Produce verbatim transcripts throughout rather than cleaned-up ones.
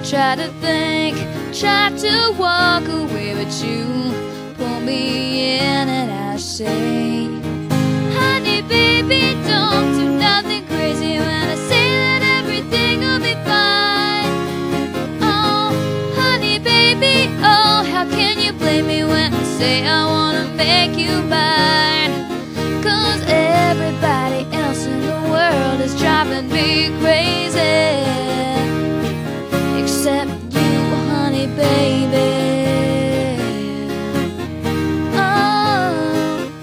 Try to think, try to walk away, but you pull me in and I say, honey, baby, don't do nothing crazy when I say that everything will be fine. Oh, honey, baby, oh, how can you blame me when I say I wanna make you mine? Cause everybody else in the world is driving me crazy, except you, honey, baby. Oh,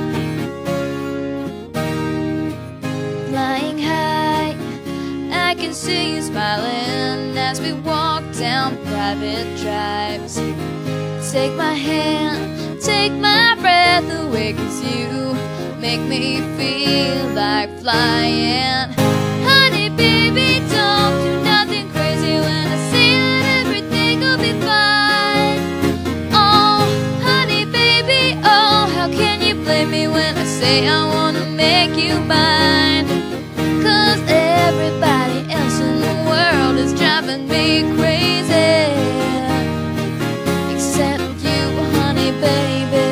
flying high, I can see you smiling as we walk down private drives. Take my hand, take my breath away, cause you make me feel like flying. Honey, baby, don't do nothing crazy when I say that everything will be fine. Oh, honey, baby, oh, how can you blame me when I say I wanna make you mine? Cause everybody else in the world is driving me crazy, except you, honey, baby.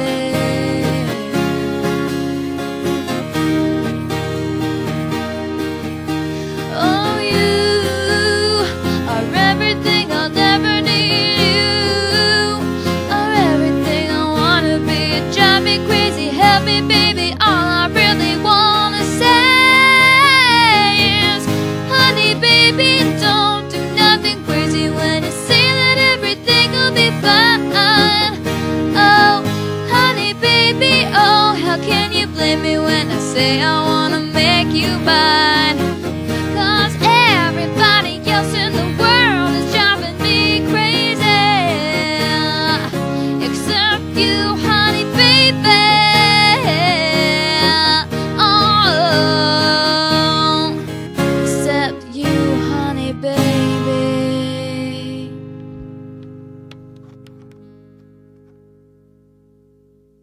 Oh, you are everything I'll never need. You are everything I wanna be. Drive me crazy, help me, baby. All I really wanna say is, honey, baby, don't do nothing crazy when you say that everything will be fine. Oh, honey, baby, oh, how can you blame me when I say I want